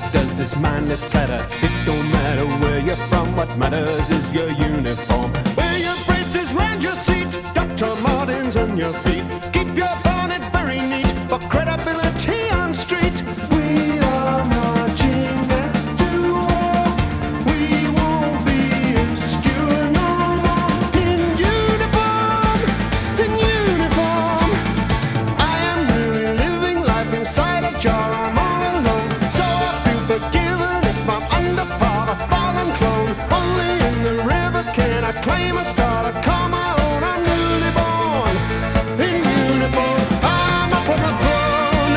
does this mindless clatter? It don't matter where you're from, what matters is your uniform. Wear your braces round your seat, Dr. Martens on your feet. Keep your bonnet very neat for credibility on street. We are marching as to war. We won't be obscure no more. In uniform, in uniform. I am really living life inside a jar. I'm all alone, so I feel forgiven if I'm under par, a fallen clone. Only in the river can I claim a star to call my own. I'm newly born, in uniform. I'm up on the throne.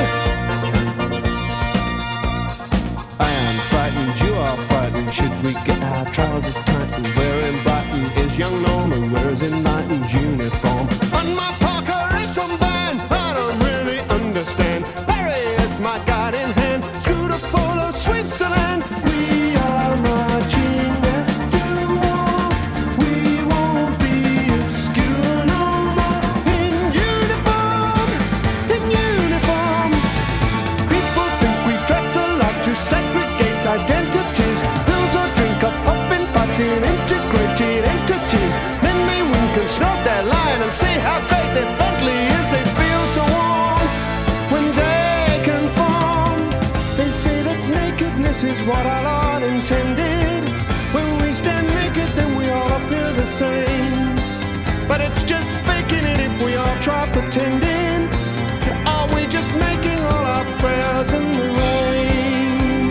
I am frightened, you are frightened. Should we get our trousers tightened? Where in Brighton is young Norman? Where is Enlightened uniform? On my Parker is some band, I don't really understand. Barry is my guiding hand, Scooter Polo sweeps the land. We are marching as to war. We won't be obscure no more. In uniform, in uniform. People think we dress alike to segregate identities. Pills or drink a pumping party, integrated entities. Then they wink and snort their line and say how great their Bentley is. They feel so warm when they conform. They say that nakedness is what our Lord intended. When we stand naked, then we all appear the same. But it's just faking it if we all try pretending. Are we just making all our prayers in the rain?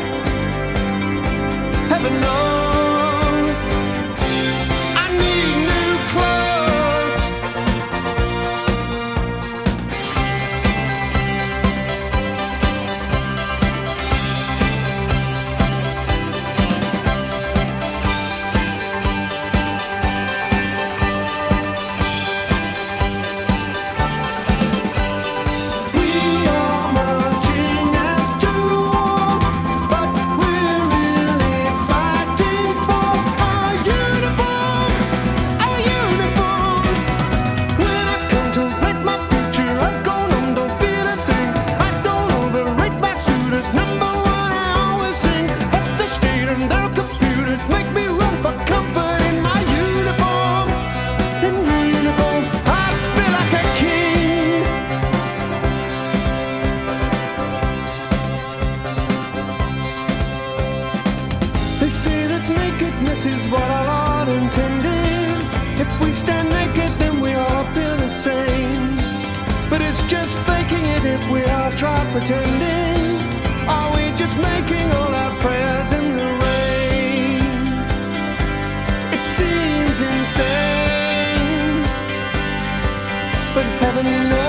Heaven knows I need new clothes. We are marching as to war, but we're really fighting for our uniform, our uniform. When I contemplate my future, I go numb, don't feel a thing. I don't overrate my suitors, number one I always sing. Up the street and their computers make me run for comfort in my uniform, in uniform. I feel like a king. They say that nakedness is what our Lord intended. If we stand naked, then we all appear the same. But it's just faking it if we all try pretending. Are we just making all our prayers in the rain? It seems insane, but heaven knows